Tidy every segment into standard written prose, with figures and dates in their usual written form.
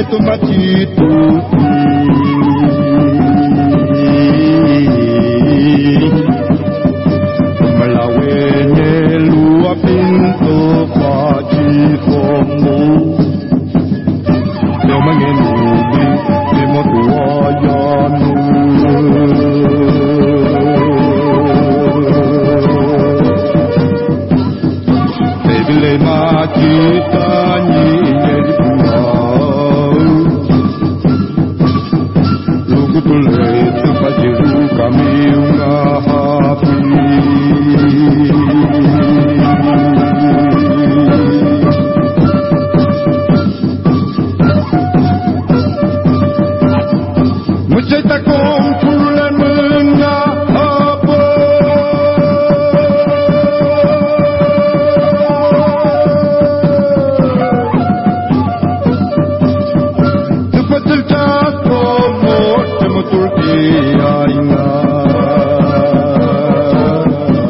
peto machito. Malawene lua pinto fachifongo. Yo mangenubi de motuayanu. Bebile machita ni edipua. Lugutule tupajiru kamiunga hapi. Muchaita con pula menga apa. Cepat cerdas como temutur dia ingat.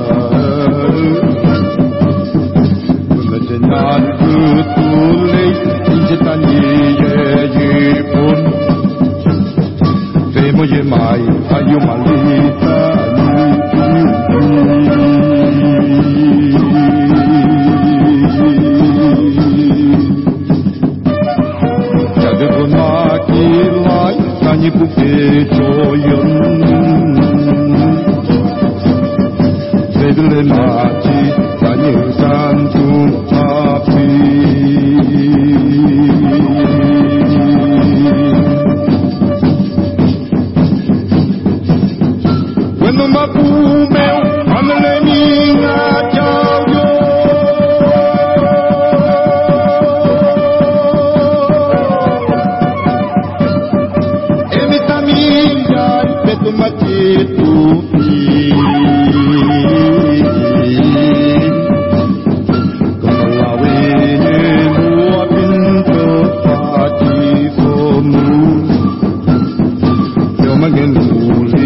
Menajenan ketulis injetan ye pun. Oye mai, ayo malita, jadi pemaki lai, kanyi putih coyon, sebelum mati, kanyi santun api. Cuando mapumeu, amele minga chao yo. Emita minga, peto machito. Como la vene lua pinto fachifomu. Yo mangenuli.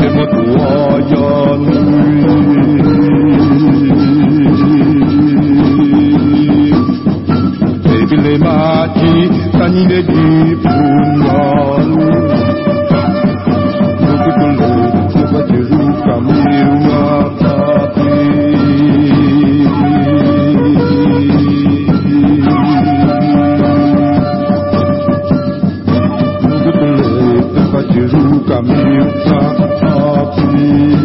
Bebile machi tanine di punal. Lugutule tupajiru kamiunga hapi. Lugutule tupajiru kamiunga hapi.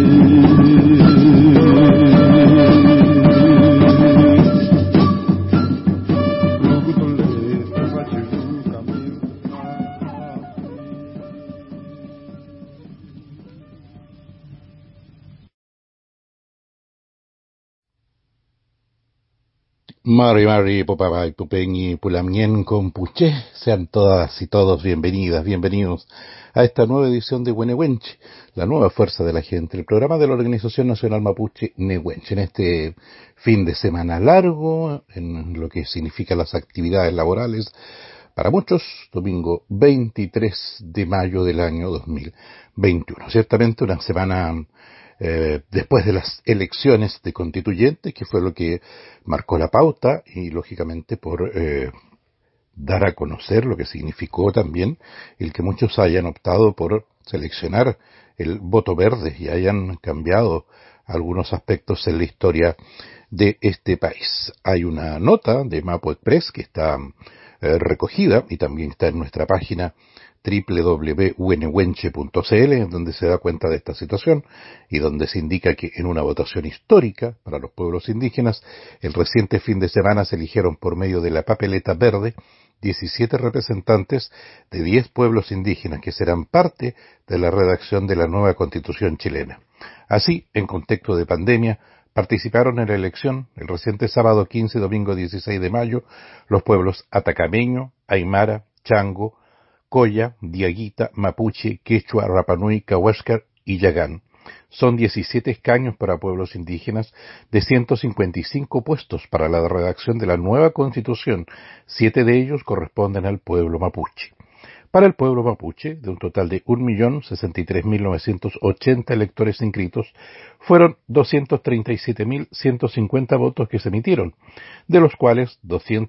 Mari, Popabay, Pupeñi, Pulamien, Compuche, sean todas y todos bienvenidos a esta nueva edición de Huenehuenche, la nueva fuerza de la gente, el programa de la Organización Nacional Mapuche Nehuenche, en este fin de semana largo, en lo que significa las actividades laborales, para muchos, domingo 23 de mayo del año 2021. Ciertamente una semana después de las elecciones de constituyentes, que fue lo que marcó la pauta, y lógicamente por dar a conocer lo que significó también el que muchos hayan optado por seleccionar el voto verde y hayan cambiado algunos aspectos en la historia de este país. Hay una nota de Mapo Express que está recogida y también está en nuestra página www.unwenche.cl, en donde se da cuenta de esta situación y donde se indica que en una votación histórica para los pueblos indígenas, el reciente fin de semana se eligieron por medio de la papeleta verde 17 representantes de 10 pueblos indígenas que serán parte de la redacción de la nueva Constitución chilena. Así, en contexto de pandemia, participaron en la elección el reciente sábado 15 y domingo 16 de mayo los pueblos atacameño, aymara, chango, Coya, Diaguita, Mapuche, Quechua, Rapanui, Cahuéscar y Yagán. Son 17 escaños para pueblos indígenas de 155 puestos para la redacción de la nueva Constitución. 7 de ellos corresponden al pueblo mapuche. Para el pueblo mapuche, de un total de 1.063.980 electores inscritos, fueron 237.150 votos que se emitieron, de los cuales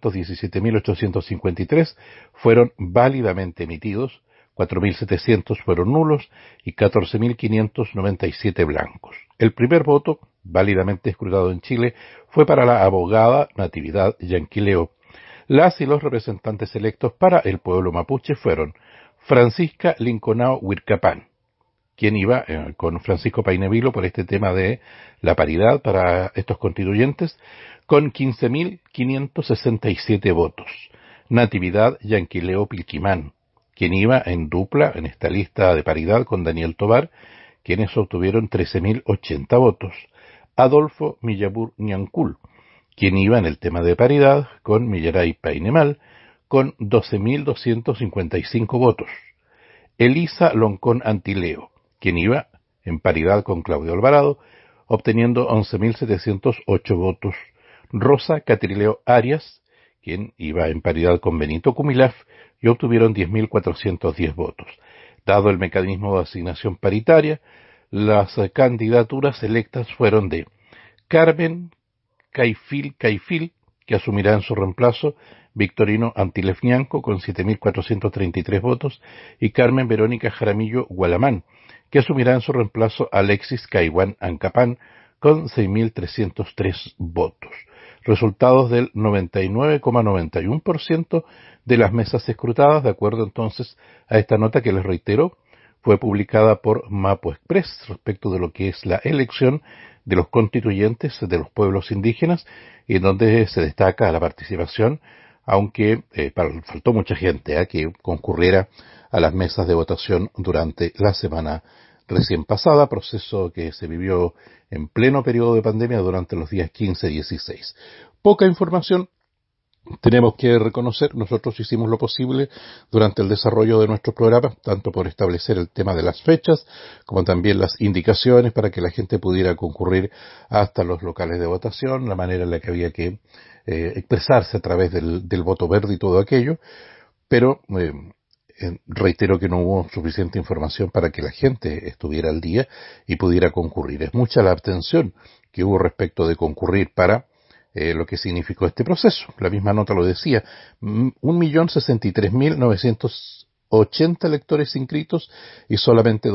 217.853 fueron válidamente emitidos, 4.700 fueron nulos y 14.597 blancos. El primer voto, válidamente escrutado en Chile, fue para la abogada Natividad Yanquileo. Las y los representantes electos para el pueblo mapuche fueron Francisca Linconao Huircapán, quien iba con Francisco Painevilo por este tema de la paridad para estos constituyentes, con 15.567 votos. Natividad Yanquileo Pilquimán, quien iba en dupla en esta lista de paridad con Daniel Tobar, quienes obtuvieron 13.080 votos. Adolfo Millabur Ñancul, quien iba en el tema de paridad con Millaray Painemal, con 12.255 votos. Elisa Loncón Antileo, quien iba en paridad con Claudio Alvarado, obteniendo 11.708 votos. Rosa Catrileo Arias, quien iba en paridad con Benito Cumilaf, y obtuvieron 10.410 votos. Dado el mecanismo de asignación paritaria, las candidaturas electas fueron de Carmen Caifil, que asumirá en su reemplazo Victorino Antilefñanco con 7.433 votos, y Carmen Verónica Jaramillo Gualamán, que asumirá en su reemplazo Alexis Caiguán Ancapán con 6.303 votos. Resultados del 99,91% de las mesas escrutadas, de acuerdo entonces a esta nota que les reitero, fue publicada por Mapo Express respecto de lo que es la elección de los constituyentes de los pueblos indígenas, y en donde se destaca la participación, aunque faltó mucha gente que concurriera a las mesas de votación durante la semana recién pasada, proceso que se vivió en pleno periodo de pandemia durante los días 15 y 16. Poca información, tenemos que reconocer, nosotros hicimos lo posible durante el desarrollo de nuestro programa, tanto por establecer el tema de las fechas, como también las indicaciones para que la gente pudiera concurrir hasta los locales de votación, la manera en la que había que expresarse a través del voto verde y todo aquello, pero reitero que no hubo suficiente información para que la gente estuviera al día y pudiera concurrir. Es mucha la abstención que hubo respecto de concurrir para lo que significó este proceso. La misma nota lo decía, 1.063.980 electores inscritos y solamente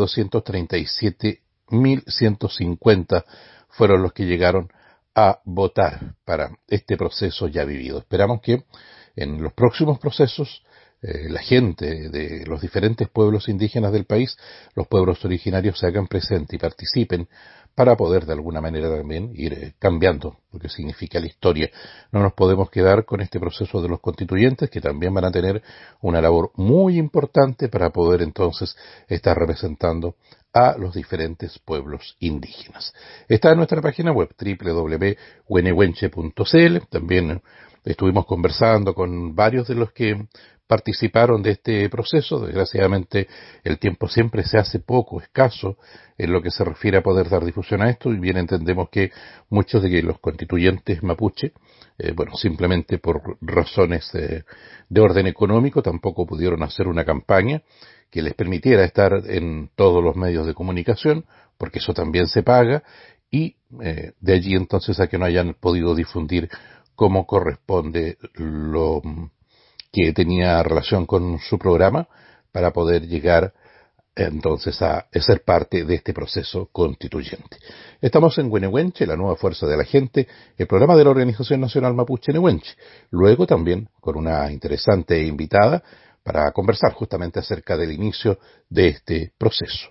237.150 fueron los que llegaron a votar para este proceso ya vivido. Esperamos que en los próximos procesos la gente de los diferentes pueblos indígenas del país, los pueblos originarios, se hagan presentes y participen para poder de alguna manera también ir cambiando lo que significa la historia. No nos podemos quedar con este proceso de los constituyentes, que también van a tener una labor muy importante para poder entonces estar representando a los diferentes pueblos indígenas. Está en nuestra página web www.huenehuenche.cl. También estuvimos conversando con varios de los que participaron de este proceso. Desgraciadamente el tiempo siempre se hace poco, escaso, en lo que se refiere a poder dar difusión a esto, y bien entendemos que muchos de los constituyentes mapuche, simplemente por razones de orden económico, tampoco pudieron hacer una campaña que les permitiera estar en todos los medios de comunicación, porque eso también se paga, y de allí entonces a que no hayan podido difundir como corresponde lo que tenía relación con su programa, para poder llegar entonces a ser parte de este proceso constituyente. Estamos en Huenehuenche, la nueva fuerza de la gente, el programa de la Organización Nacional Mapuche Nehuenche. Luego también con una interesante invitada para conversar justamente acerca del inicio de este proceso.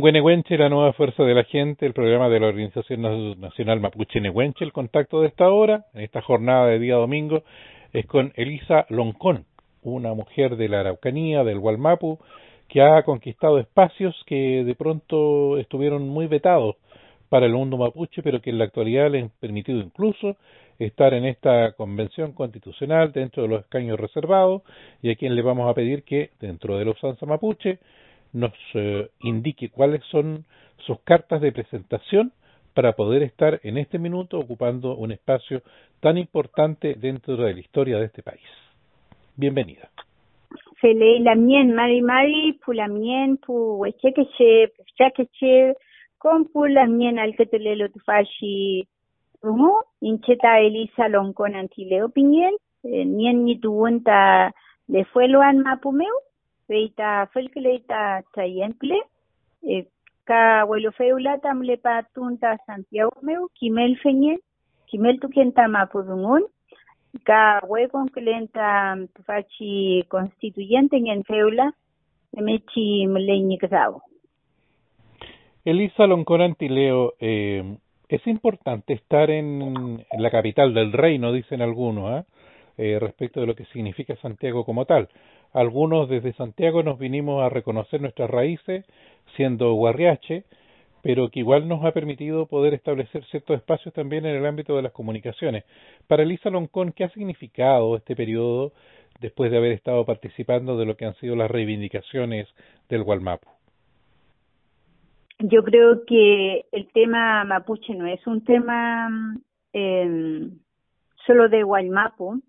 Huenehuenche, la nueva fuerza de la gente, el programa de la Organización Nacional Mapuche Nehuenche. El contacto de esta hora, en esta jornada de día domingo, es con Elisa Loncón, una mujer de la Araucanía, del Gualmapu, que ha conquistado espacios que de pronto estuvieron muy vetados para el mundo mapuche, pero que en la actualidad le han permitido incluso estar en esta convención constitucional dentro de los escaños reservados, y a quien le vamos a pedir que, dentro de la usanza mapuche, nos indique cuáles son sus cartas de presentación para poder estar en este minuto ocupando un espacio tan importante dentro de la historia de este país. Bienvenida. Felei la mien, mari, pulamien, pu wechekeche, puchakeche, con pulamien al que te le lo tufashi, incheta Elisa Loncón antileo piñel, nien ni tuunta le fue lo an mapumeu, veita felkeleita tayemple, ka huelo feula tamle pa tunta Santiago meu, kimel feñe, kimel tu quenta mapudungun, ka hueco que lenta fachi constituyente en feula, mechi mleñi casabo. Elisa Loncón Antileo, es importante estar en la capital del reino, dicen algunos, respecto de lo que significa Santiago como tal. Algunos desde Santiago nos vinimos a reconocer nuestras raíces, siendo Guarriache, pero que igual nos ha permitido poder establecer ciertos espacios también en el ámbito de las comunicaciones. Para Elisa Loncón, ¿qué ha significado este periodo después de haber estado participando de lo que han sido las reivindicaciones del Gualmapu? Yo creo que el tema mapuche no es un tema solo de Gualmapu.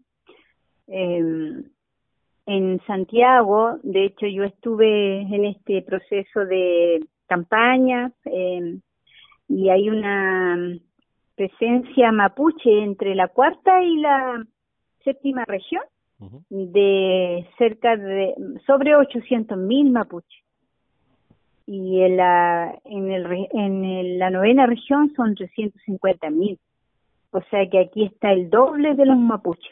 En Santiago, de hecho, yo estuve en este proceso de campaña y hay una presencia mapuche entre la cuarta y la séptima región de cerca de sobre 800.000 mapuches. Y en la novena región son 350.000. O sea que aquí está el doble de los mapuches.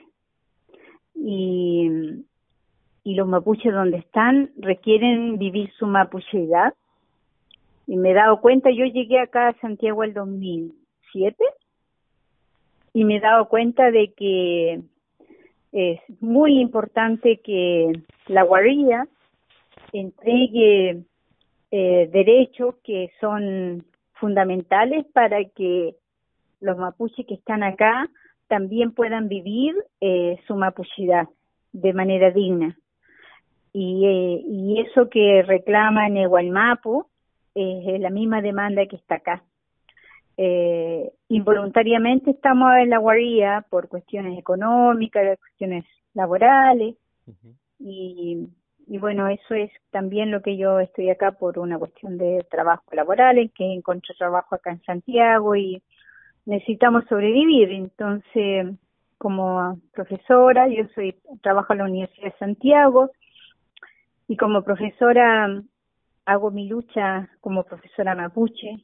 Y los mapuches donde están requieren vivir su mapucheidad. Y me he dado cuenta, yo llegué acá a Santiago el 2007 y me he dado cuenta de que es muy importante que la guardia entregue derechos que son fundamentales para que los mapuches que están acá también puedan vivir su mapuchidad de manera digna. Y eso que reclama en Gualmapu es la misma demanda que está acá. Involuntariamente estamos en la guardia por cuestiones económicas, cuestiones laborales, y bueno, eso es también lo que yo estoy acá por una cuestión de trabajo laboral, en que encontré trabajo acá en Santiago y necesitamos sobrevivir. Entonces, como profesora, trabajo en la Universidad de Santiago y como profesora hago mi lucha como profesora mapuche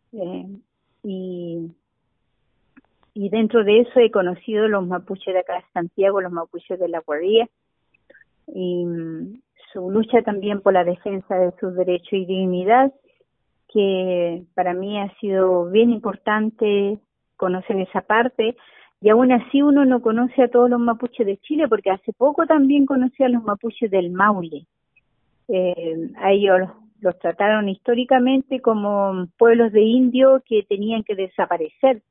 y dentro de eso he conocido los mapuches de acá de Santiago, los mapuches de la guardia, y su lucha también por la defensa de sus derechos y dignidad, que para mí ha sido bien importante conocer esa parte, y aún así uno no conoce a todos los mapuches de Chile, porque hace poco también conocí a los mapuches del Maule. A ellos los trataron históricamente como pueblos de indios que tenían que desaparecer.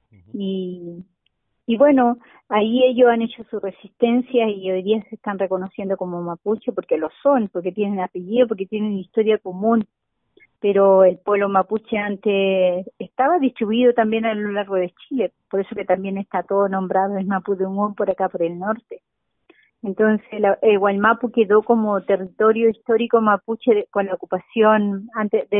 Y bueno, ahí ellos han hecho su resistencia y hoy día se están reconociendo como mapuche porque lo son, porque tienen apellido, porque tienen historia común. Pero el pueblo mapuche antes estaba distribuido también a lo largo de Chile, por eso que también está todo nombrado en Mapudungun por acá por el norte. Entonces Gualmapu quedó como territorio histórico mapuche con la ocupación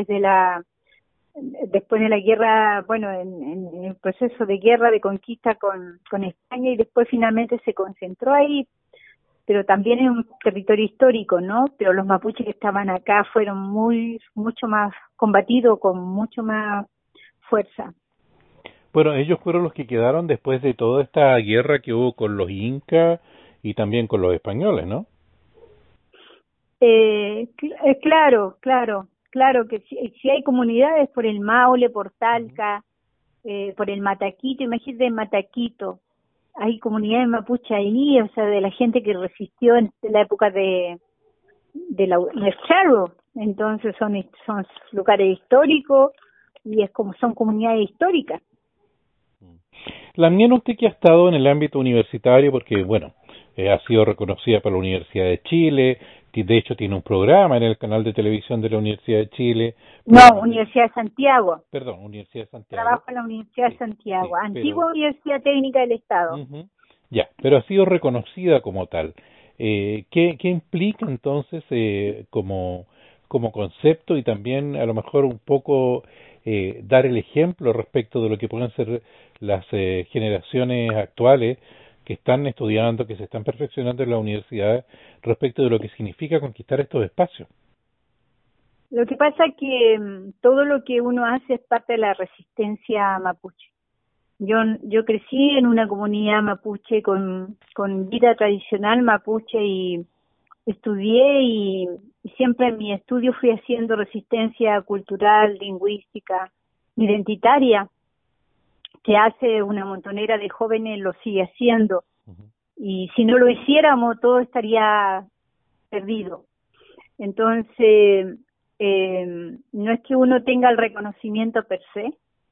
después de la guerra, bueno, en el proceso de guerra de conquista con España, y después finalmente se concentró ahí, pero también es un territorio histórico, ¿no? Pero los mapuches que estaban acá fueron mucho más combatidos, con mucho más fuerza. Bueno, ellos fueron los que quedaron después de toda esta guerra que hubo con los incas y también con los españoles, ¿no? Claro. claro que si hay comunidades por el Maule, por Talca, por el Mataquito, imagínate en Mataquito, hay comunidades mapuche ahí, o sea, de la gente que resistió en la época del Cerro. Entonces son lugares históricos y es como son comunidades históricas. Lamien, usted que ha estado en el ámbito universitario, porque, bueno, ha sido reconocida por la Universidad de Chile, de hecho tiene un programa en el canal de televisión de la Universidad de Chile. No, Universidad de Santiago. Perdón, Universidad de Santiago. Trabajo en la Universidad de Santiago, sí, antigua Universidad Técnica del Estado. Ya, pero ha sido reconocida como tal. ¿Qué implica entonces como concepto y también a lo mejor un poco dar el ejemplo respecto de lo que pueden ser las generaciones actuales que están estudiando, que se están perfeccionando en la universidad respecto de lo que significa conquistar estos espacios? Lo que pasa es que todo lo que uno hace es parte de la resistencia mapuche. Yo crecí en una comunidad mapuche con vida tradicional mapuche y estudié y siempre en mi estudio fui haciendo resistencia cultural, lingüística, identitaria, que hace una montonera de jóvenes lo sigue haciendo. Y si no lo hiciéramos, todo estaría perdido. Entonces, no es que uno tenga el reconocimiento per se,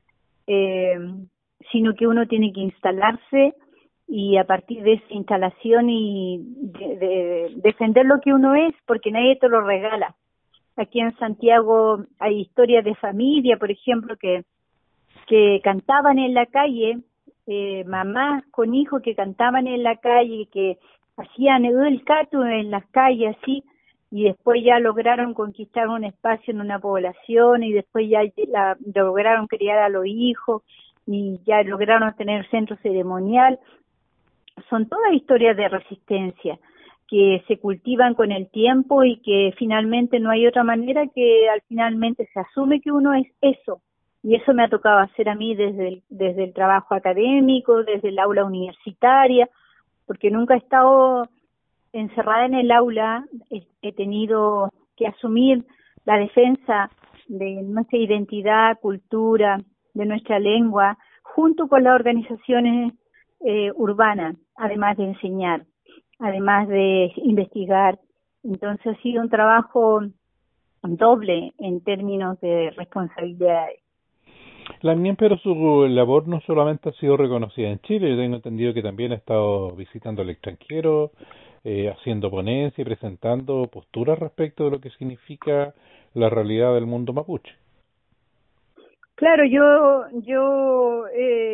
sino que uno tiene que instalarse y a partir de esa instalación y de defender lo que uno es, porque nadie te lo regala. Aquí en Santiago hay historias de familia, por ejemplo, que cantaban en la calle, mamás con hijos que cantaban en la calle, que hacían el catu en las calles así, y después ya lograron conquistar un espacio en una población y después ya lograron criar a los hijos y ya lograron tener centro ceremonial. Son todas historias de resistencia que se cultivan con el tiempo y que finalmente no hay otra manera que finalmente se asume que uno es eso. Y eso me ha tocado hacer a mí desde el trabajo académico, desde el aula universitaria, porque nunca he estado encerrada en el aula, he tenido que asumir la defensa de nuestra identidad, cultura, de nuestra lengua, junto con las organizaciones urbanas, además de enseñar, además de investigar. Entonces ha sido un trabajo doble en términos de responsabilidades. Lamien, pero su labor no solamente ha sido reconocida en Chile, yo tengo entendido que también ha estado visitando el extranjero, haciendo ponencia y presentando posturas respecto de lo que significa la realidad del mundo mapuche. Claro, yo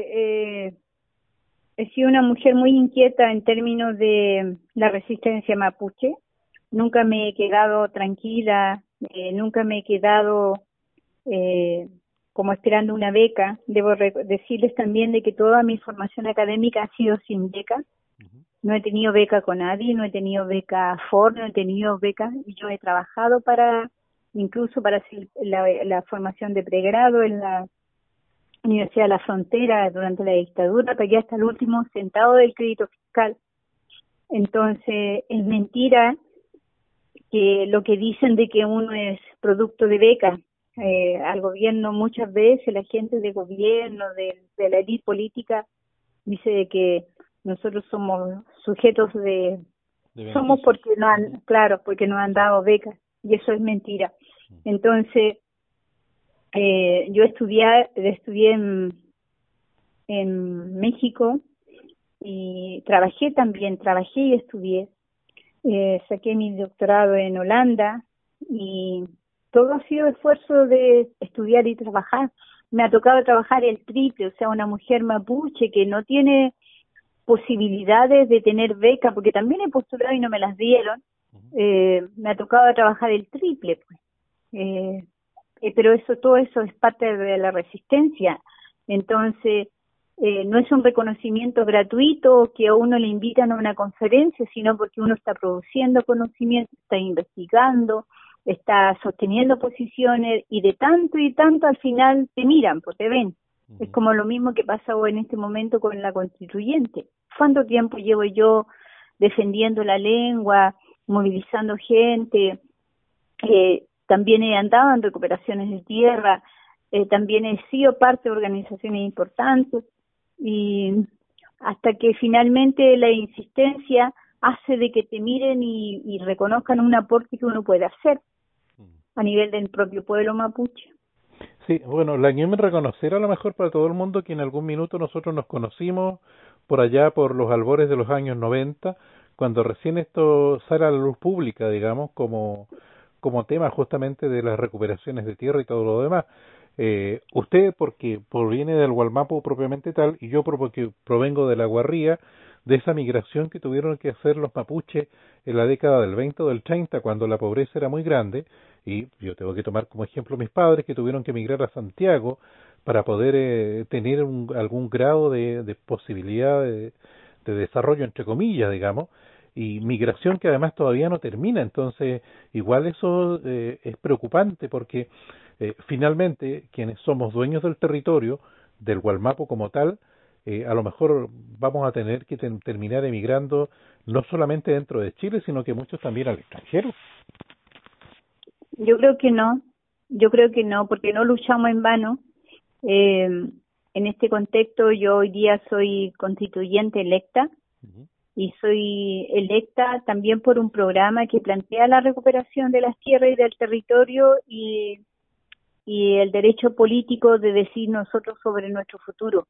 he sido una mujer muy inquieta en términos de la resistencia mapuche. Nunca me he quedado tranquila, nunca me he quedado como esperando una beca. Debo decirles también de que toda mi formación académica ha sido sin beca. No he tenido beca con nadie, no he tenido beca FOR, no he tenido beca. Yo he trabajado incluso para hacer la formación de pregrado en la Universidad de la Frontera durante la dictadura, pagué hasta el último centavo del crédito fiscal. Entonces, es mentira que lo que dicen de que uno es producto de beca. Al gobierno muchas veces, la gente de gobierno, de la élite política, dice de que nosotros somos sujetos de somos porque porque nos han dado becas, y eso es mentira. Entonces, yo estudié en México y trabajé y estudié. Saqué mi doctorado en Holanda y todo ha sido esfuerzo de estudiar y trabajar. Me ha tocado trabajar el triple, o sea, una mujer mapuche que no tiene posibilidades de tener beca, porque también he postulado y no me las dieron. Me ha tocado trabajar el triple, pues. Pero todo eso es parte de la resistencia. Entonces, no es un reconocimiento gratuito que a uno le invitan a una conferencia, sino porque uno está produciendo conocimiento, está investigando, está sosteniendo posiciones y de tanto y tanto al final te miran, pues te ven. Es como lo mismo que pasa en este momento con la constituyente. ¿Cuánto tiempo llevo yo defendiendo la lengua, movilizando gente, también he andado en recuperaciones de tierra, también he sido parte de organizaciones importantes, y hasta que finalmente la insistencia hace de que te miren y reconozcan un aporte que uno puede hacer a nivel del propio pueblo mapuche. Sí, bueno, la me reconocer a lo mejor para todo el mundo que en algún minuto nosotros nos conocimos por allá por los albores de los años 90, cuando recién esto sale a la luz pública, digamos, como tema justamente de las recuperaciones de tierra y todo lo demás. Usted porque proviene del Gualmapu propiamente tal, y yo porque provengo de la Guarría, de esa migración que tuvieron que hacer los mapuches en la década del 20 o del 30, cuando la pobreza era muy grande, y yo tengo que tomar como ejemplo mis padres que tuvieron que emigrar a Santiago para poder tener algún grado de posibilidad de desarrollo, entre comillas, digamos, y migración que además todavía no termina. Entonces igual eso es preocupante porque finalmente quienes somos dueños del territorio, del Gualmapu como tal, a lo mejor vamos a tener que terminar emigrando no solamente dentro de Chile, sino que muchos también al extranjero. Yo creo que no, porque no luchamos en vano. En este contexto yo hoy día soy constituyente electa, y soy electa también por un programa que plantea la recuperación de las tierras y del territorio y el derecho político de decir nosotros sobre nuestro futuro.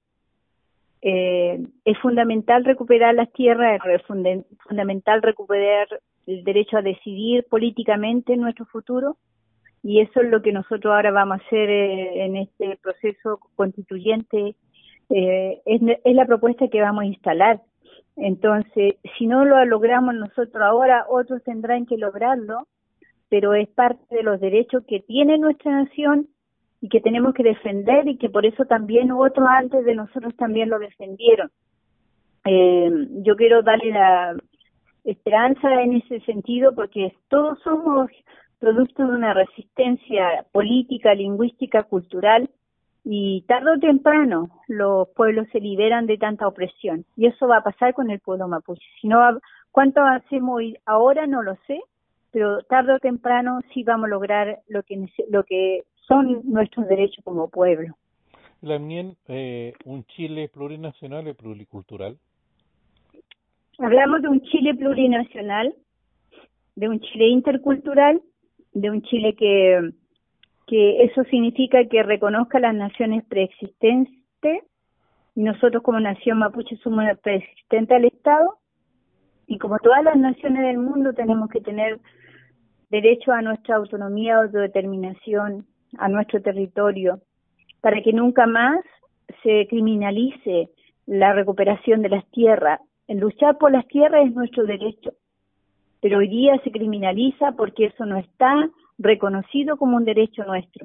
Es fundamental recuperar las tierras, es fundamental recuperar el derecho a decidir políticamente nuestro futuro, y eso es lo que nosotros ahora vamos a hacer en este proceso constituyente. Es la propuesta que vamos a instalar. Entonces, si no lo logramos nosotros ahora, otros tendrán que lograrlo, pero es parte de los derechos que tiene nuestra nación y que tenemos que defender, y que por eso también otros antes de nosotros también lo defendieron. Yo quiero darle la esperanza en ese sentido, porque todos somos producto de una resistencia política, lingüística, cultural, y tarde o temprano los pueblos se liberan de tanta opresión, y eso va a pasar con el pueblo mapuche. Si no, ¿cuánto hacemos hoy? Ahora no lo sé, pero tarde o temprano sí vamos a lograr lo que son nuestros derechos como pueblo. También un Chile plurinacional y pluricultural. Hablamos de un Chile plurinacional, de un Chile intercultural, de un Chile que eso significa que reconozca las naciones preexistentes, y nosotros como nación mapuche somos preexistentes al Estado, y como todas las naciones del mundo tenemos que tener derecho a nuestra autonomía, autodeterminación, a nuestro territorio, para que nunca más se criminalice la recuperación de las tierras. El luchar por las tierras es nuestro derecho, pero hoy día se criminaliza porque eso no está reconocido como un derecho nuestro.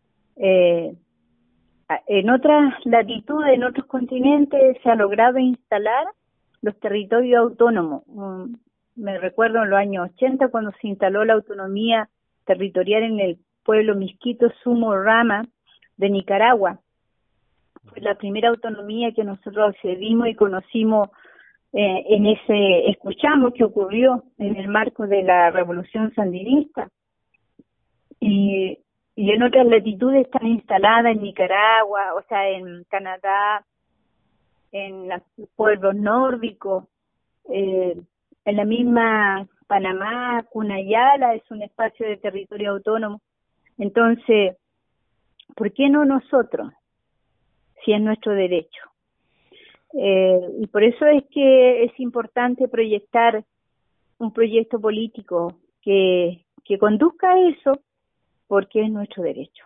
En otras latitudes, en otros continentes, se ha logrado instalar los territorios autónomos. Me recuerdo en los años 80 cuando se instaló la autonomía territorial en el pueblo Misquito Sumo Rama de Nicaragua. Fue la primera autonomía que nosotros accedimos y conocimos, escuchamos que ocurrió en el marco de la revolución sandinista. Y en otras latitudes están instaladas en Nicaragua, o sea, en Canadá, en los pueblos nórdicos, en la misma Panamá, Cunayala es un espacio de territorio autónomo. Entonces, ¿por qué no nosotros? Si es nuestro derecho. Y por eso es que es importante proyectar un proyecto político que conduzca a eso, porque es nuestro derecho.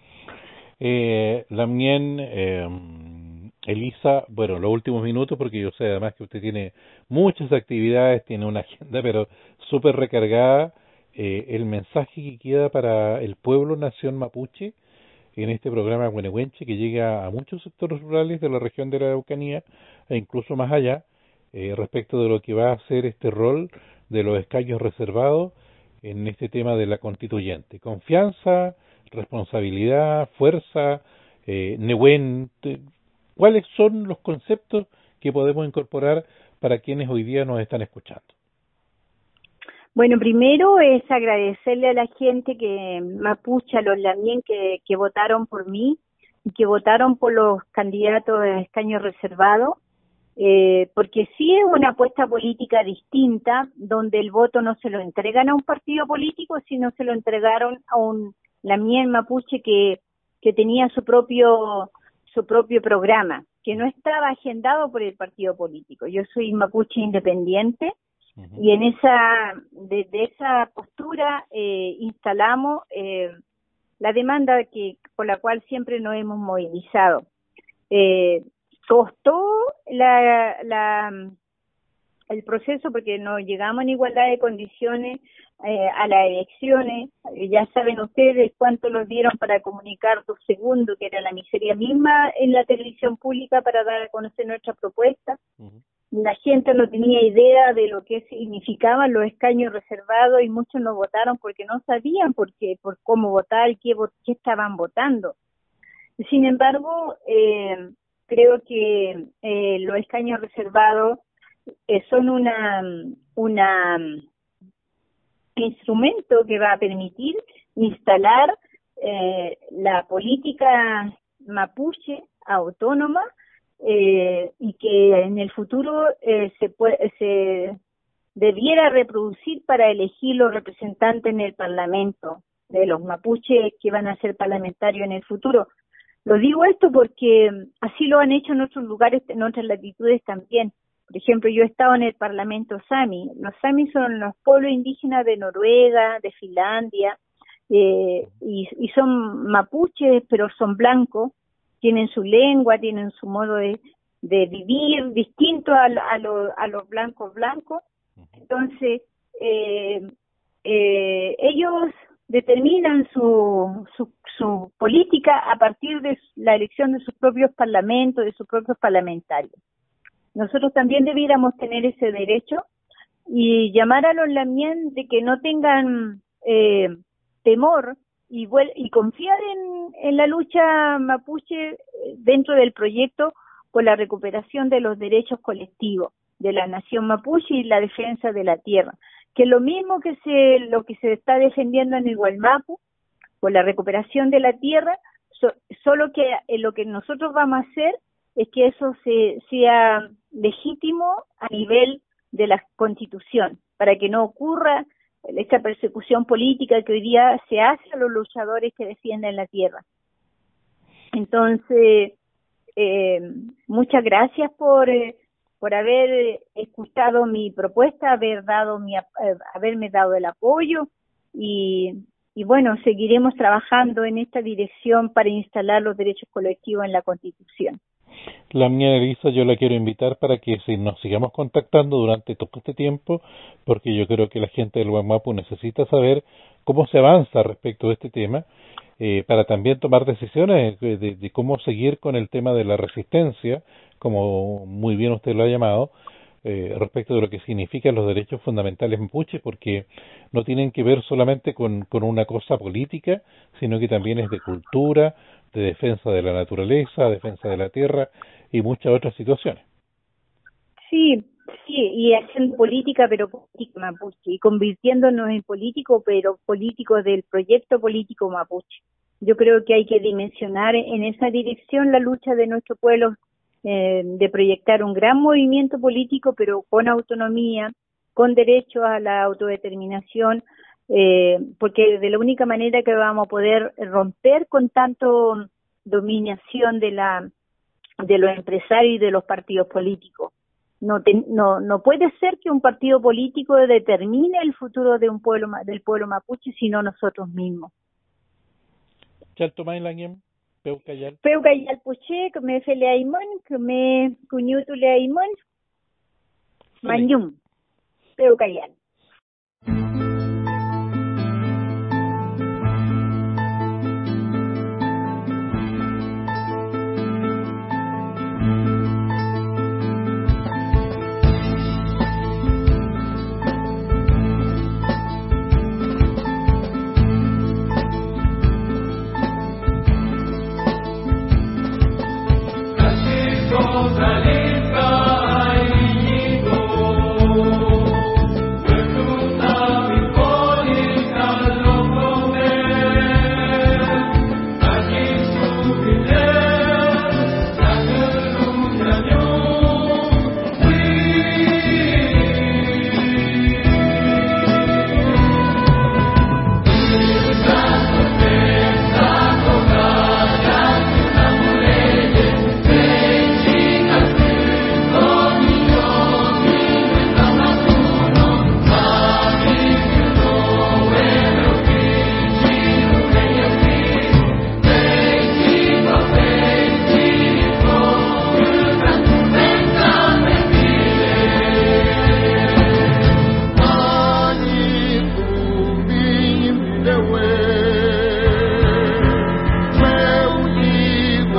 Elisa, bueno, los últimos minutos, porque yo sé además que usted tiene muchas actividades, tiene una agenda pero súper recargada, el mensaje que queda para el pueblo nación mapuche en este programa Güenehuenche, que llega a muchos sectores rurales de la región de la Araucanía e incluso más allá, respecto de lo que va a ser este rol de los escaños reservados en este tema de la constituyente. Confianza, responsabilidad, fuerza, Nehuen. ¿Cuáles son los conceptos que podemos incorporar para quienes hoy día nos están escuchando? Bueno, primero es agradecerle a la gente que mapuche, a los lamien que votaron por mí y que votaron por los candidatos de escaño reservado, porque sí es una apuesta política distinta, donde el voto no se lo entregan a un partido político, sino se lo entregaron a un lamien mapuche que tenía su propio programa, que no estaba agendado por el partido político. Yo soy mapuche independiente. Y en desde esa postura instalamos la demanda por la cual siempre nos hemos movilizado. Costó el proceso porque no llegamos en igualdad de condiciones a las elecciones. Ya saben ustedes cuánto nos dieron para comunicar 2 segundos, que era la miseria misma en la televisión pública para dar a conocer nuestra propuesta. La gente no tenía idea de lo que significaban los escaños reservados y muchos no votaron porque no sabían por cómo votar, qué estaban votando. Sin embargo, creo que los escaños reservados son un instrumento que va a permitir instalar la política mapuche autónoma, y que en el futuro se debiera reproducir para elegir los representantes en el Parlamento de los mapuches que van a ser parlamentarios en el futuro. Lo digo esto porque así lo han hecho en otros lugares, en otras latitudes también. Por ejemplo, yo he estado en el Parlamento Sami. Los Sami son los pueblos indígenas de Noruega, de Finlandia, y son mapuches, pero son blancos. Tienen su lengua, tienen su modo de vivir distinto a los blancos. Entonces, ellos determinan su política a partir de la elección de sus propios parlamentos, de sus propios parlamentarios. Nosotros también debiéramos tener ese derecho y llamar a los lamien de que no tengan temor y confiar en la lucha mapuche dentro del proyecto por la recuperación de los derechos colectivos de la nación mapuche y la defensa de la tierra, que es lo mismo que lo que se está defendiendo en el Gualmapu por la recuperación de la tierra, solo que lo que nosotros vamos a hacer es que eso sea legítimo a nivel de la Constitución, para que no ocurra esta persecución política que hoy día se hace a los luchadores que defienden la tierra. Entonces, muchas gracias por haber escuchado mi propuesta, haberme dado el apoyo y bueno, seguiremos trabajando en esta dirección para instalar los derechos colectivos en la Constitución. Lamien Elisa, yo la quiero invitar para que nos sigamos contactando durante todo este tiempo, porque yo creo que la gente del Gualmapu necesita saber cómo se avanza respecto de este tema, para también tomar decisiones de cómo seguir con el tema de la resistencia, como muy bien usted lo ha llamado, respecto de lo que significan los derechos fundamentales mapuches, porque no tienen que ver solamente con una cosa política, sino que también es de cultura, de defensa de la naturaleza, defensa de la tierra y muchas otras situaciones. Sí, y haciendo política, pero política mapuche, y convirtiéndonos en políticos, pero políticos del proyecto político mapuche. Yo creo que hay que dimensionar en esa dirección la lucha de nuestro pueblo, de proyectar un gran movimiento político, pero con autonomía, con derecho a la autodeterminación, porque de la única manera que vamos a poder romper con tanto dominación de los empresarios y de los partidos políticos. No puede ser que un partido político determine el futuro de del pueblo mapuche, sino nosotros mismos. Peukayal puche, que me fele aimon, que me cuñutule aimon, mañum, Peukayal. Francisco Salista, ay, niñito,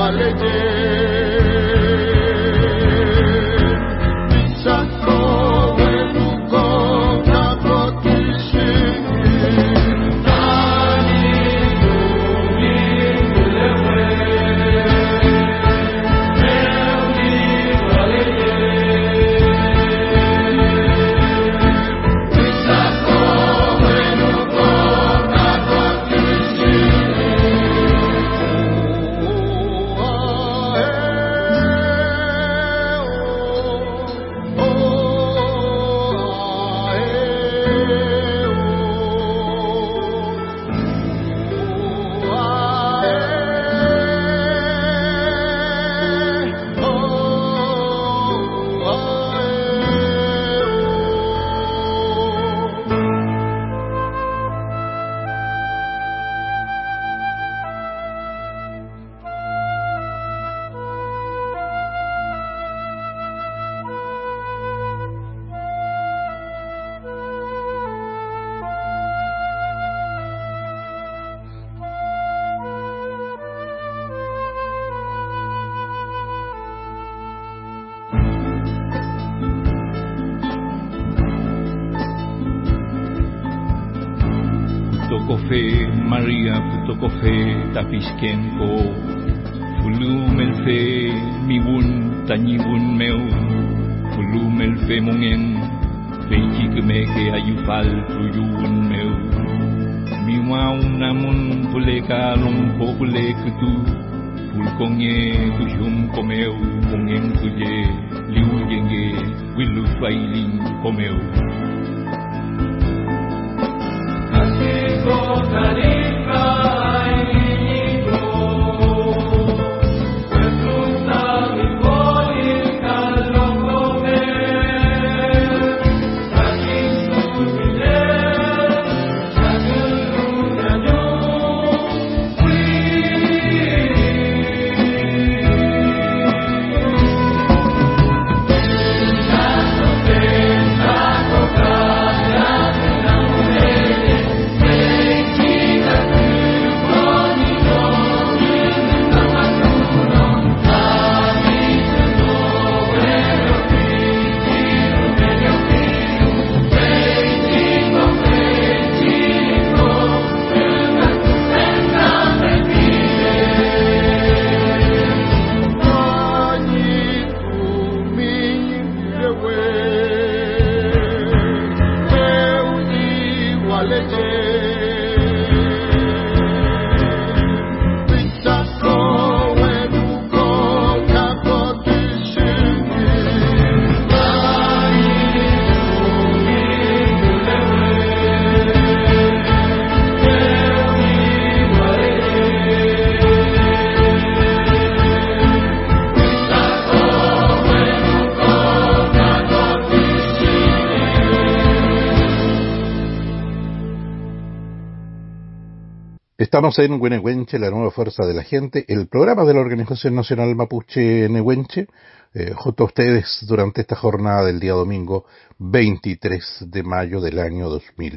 Putokofe, Maria Putokofe, Tapiskenko, Fulumelfe, Miwun, Tanyibun meu, Fulumelfe mongen, Feijikmeke ayufal tuyun meu, Miwau namun puleka longko pulekutu, Fulkonge tujum komeu, mongen tuje, liu jenge, wilu failing komeu. Estamos en Güenehuenche, la nueva fuerza de la gente, el programa de la Organización Nacional Mapuche Nehuenche, junto a ustedes durante esta jornada del día domingo 23 de mayo del año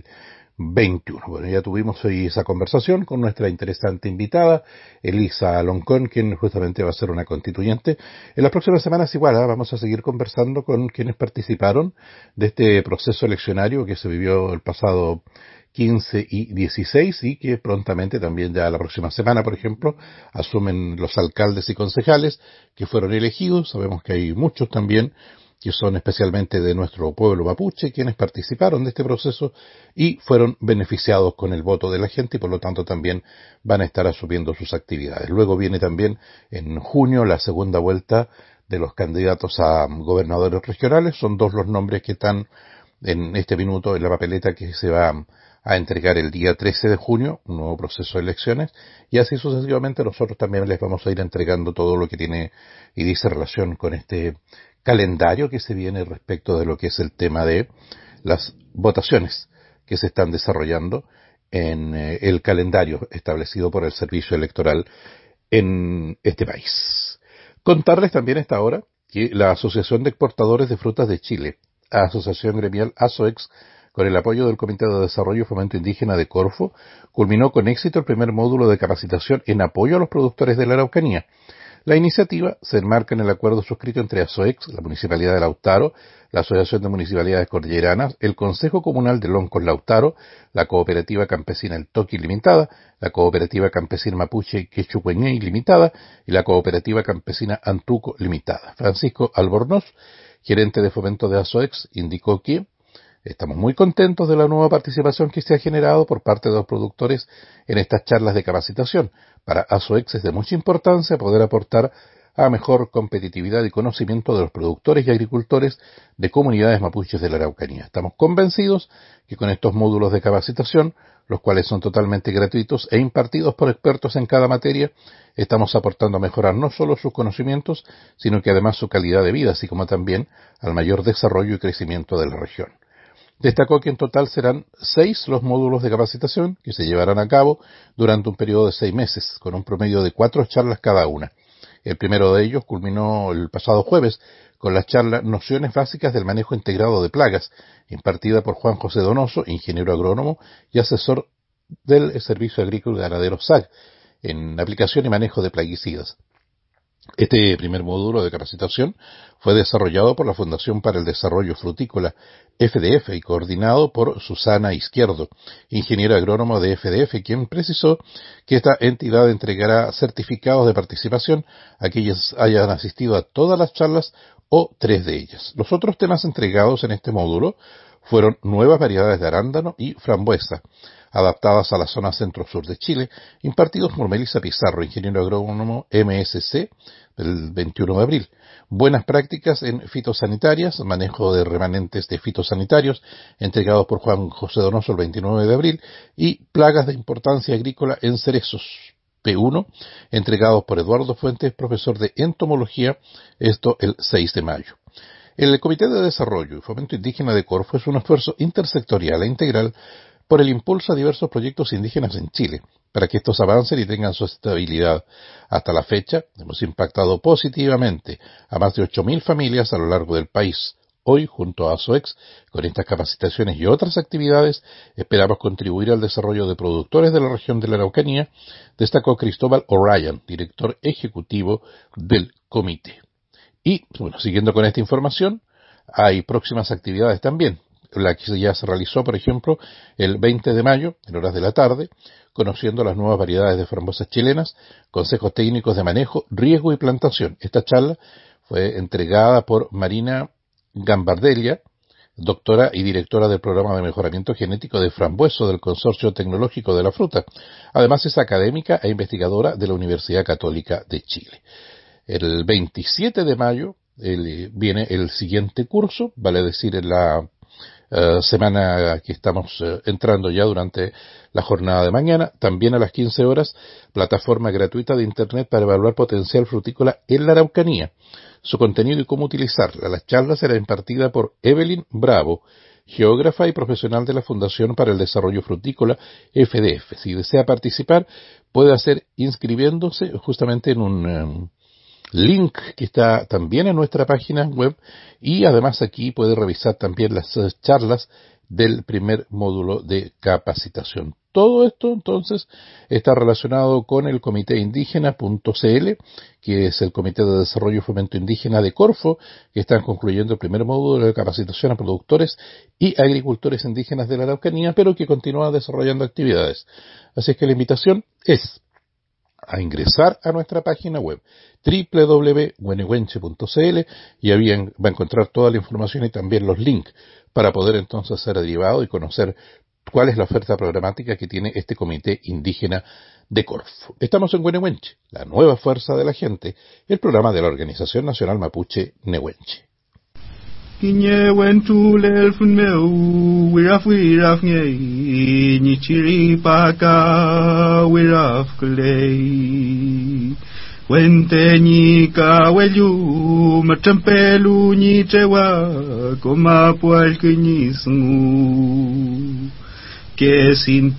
2021. Bueno, ya tuvimos hoy esa conversación con nuestra interesante invitada, Elisa Loncón, quien justamente va a ser una constituyente. En las próximas semanas igual, vamos a seguir conversando con quienes participaron de este proceso eleccionario que se vivió el pasado 15 y 16 y que prontamente también ya la próxima semana, por ejemplo, asumen los alcaldes y concejales que fueron elegidos. Sabemos que hay muchos también que son especialmente de nuestro pueblo mapuche, quienes participaron de este proceso y fueron beneficiados con el voto de la gente y por lo tanto también van a estar asumiendo sus actividades. Luego viene también en junio la segunda vuelta de los candidatos a gobernadores regionales. Son dos los nombres que están en este minuto en la papeleta que se va a entregar el día 13 de junio, un nuevo proceso de elecciones, y así sucesivamente nosotros también les vamos a ir entregando todo lo que tiene y dice relación con este calendario que se viene respecto de lo que es el tema de las votaciones que se están desarrollando en el calendario establecido por el Servicio Electoral en este país. Contarles también a esta hora que la Asociación de Exportadores de Frutas de Chile, Asociación Gremial ASOEX, con el apoyo del Comité de Desarrollo y Fomento Indígena de Corfo, culminó con éxito el primer módulo de capacitación en apoyo a los productores de la Araucanía. La iniciativa se enmarca en el acuerdo suscrito entre ASOEX, la Municipalidad de Lautaro, la Asociación de Municipalidades Cordilleranas, el Consejo Comunal de Loncos Lautaro, la Cooperativa Campesina El Toqui Limitada, la Cooperativa Campesina Mapuche Quechucueñey Limitada y la Cooperativa Campesina Antuco Limitada. Francisco Albornoz, gerente de fomento de ASOEX, indicó que estamos muy contentos de la nueva participación que se ha generado por parte de los productores en estas charlas de capacitación. Para ASOEX es de mucha importancia poder aportar a mejor competitividad y conocimiento de los productores y agricultores de comunidades mapuches de la Araucanía. Estamos convencidos que con estos módulos de capacitación, los cuales son totalmente gratuitos e impartidos por expertos en cada materia, estamos aportando a mejorar no solo sus conocimientos, sino que además su calidad de vida, así como también al mayor desarrollo y crecimiento de la región. Destacó que en total serán 6 los módulos de capacitación que se llevarán a cabo durante un periodo de 6 meses, con un promedio de 4 charlas cada una. El primero de ellos culminó el pasado jueves con la charla Nociones Básicas del Manejo Integrado de Plagas, impartida por Juan José Donoso, ingeniero agrónomo y asesor del Servicio Agrícola y Ganadero SAG, en aplicación y manejo de plaguicidas. Este primer módulo de capacitación fue desarrollado por la Fundación para el Desarrollo Frutícola, FDF, y coordinado por Susana Izquierdo, ingeniera agrónomo de FDF, quien precisó que esta entidad entregará certificados de participación a quienes hayan asistido a todas las charlas o 3 de ellas. Los otros temas entregados en este módulo fueron nuevas variedades de arándano y frambuesa, adaptadas a la zona centro-sur de Chile, impartidos por Melissa Pizarro, ingeniero agrónomo MSC, del 21 de abril. Buenas prácticas en fitosanitarias, manejo de remanentes de fitosanitarios, entregados por Juan José Donoso el 29 de abril, y plagas de importancia agrícola en cerezos, P1, entregados por Eduardo Fuentes, profesor de entomología, esto el 6 de mayo. El Comité de Desarrollo y Fomento Indígena de Corfo es un esfuerzo intersectorial e integral por el impulso a diversos proyectos indígenas en Chile, para que estos avancen y tengan su estabilidad. Hasta la fecha, hemos impactado positivamente a más de 8.000 familias a lo largo del país. Hoy, junto a ASOEX, con estas capacitaciones y otras actividades, esperamos contribuir al desarrollo de productores de la región de la Araucanía, destacó Cristóbal O'Ryan, director ejecutivo del comité. Y, bueno, siguiendo con esta información, hay próximas actividades también. La que ya se realizó, por ejemplo, el 20 de mayo, en horas de la tarde, conociendo las nuevas variedades de frambuesas chilenas, consejos técnicos de manejo, riego y plantación. Esta charla fue entregada por Marina Gambardella, doctora y directora del programa de mejoramiento genético de frambueso del Consorcio Tecnológico de la Fruta. Además es académica e investigadora de la Universidad Católica de Chile. El 27 de mayo viene el siguiente curso, vale decir en la semana que estamos entrando ya durante la jornada de mañana, también a las 15 horas, plataforma gratuita de Internet para evaluar potencial frutícola en la Araucanía, su contenido y cómo utilizarla. La charla será impartida por Evelyn Bravo, geógrafa y profesional de la Fundación para el Desarrollo Frutícola, FDF. Si desea participar, puede hacer inscribiéndose justamente en un link que está también en nuestra página web, y además aquí puede revisar también las charlas del primer módulo de capacitación. Todo esto entonces está relacionado con el Comité Indígena.cl, que es el Comité de Desarrollo y Fomento Indígena de Corfo, que están concluyendo el primer módulo de capacitación a productores y agricultores indígenas de la Araucanía, pero que continúa desarrollando actividades. Así es que la invitación es a ingresar a nuestra página web www.wenewenche.cl, y ahí va a encontrar toda la información y también los links para poder entonces ser derivado y conocer cuál es la oferta programática que tiene este Comité Indígena de Corfo. Estamos en Wenewenche, la nueva fuerza de la gente, el programa de la Organización Nacional Mapuche Newenche. Kinye wentu lelfun meu wiraf nye ni chiri paka wiraf klei wente ni ka welu matempelu ni tewa koma pual kini sungu que sin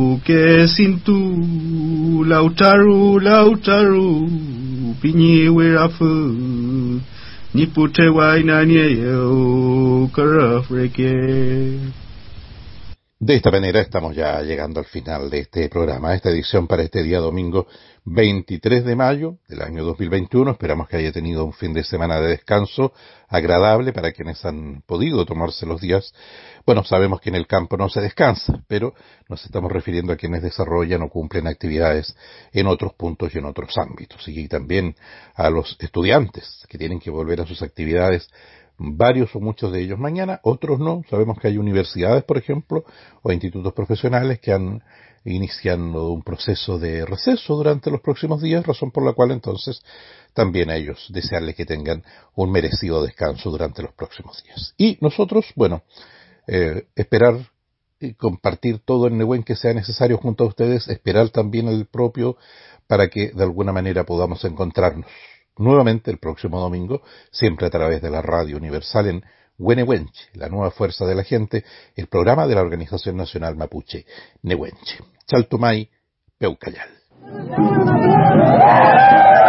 tu lautaru pinyi wirafu ni pute waina ni yo karafreke. De esta manera estamos ya llegando al final de este programa, esta edición para este día domingo 23 de mayo del año 2021. Esperamos que haya tenido un fin de semana de descanso agradable para quienes han podido tomarse los días. Bueno, sabemos que en el campo no se descansa, pero nos estamos refiriendo a quienes desarrollan o cumplen actividades en otros puntos y en otros ámbitos. Y también a los estudiantes que tienen que volver a sus actividades, varios o muchos de ellos mañana, otros no. Sabemos que hay universidades, por ejemplo, o institutos profesionales que han iniciado un proceso de receso durante los próximos días, razón por la cual entonces también a ellos desearles que tengan un merecido descanso durante los próximos días. Y nosotros, bueno, esperar y compartir todo el Nehuen que sea necesario junto a ustedes, esperar también el propio para que de alguna manera podamos encontrarnos nuevamente el próximo domingo, siempre a través de la Radio Universal en Huenehuenche, la nueva fuerza de la gente, el programa de la Organización Nacional Mapuche, Nehuenche. Chaltumay, Peucayal.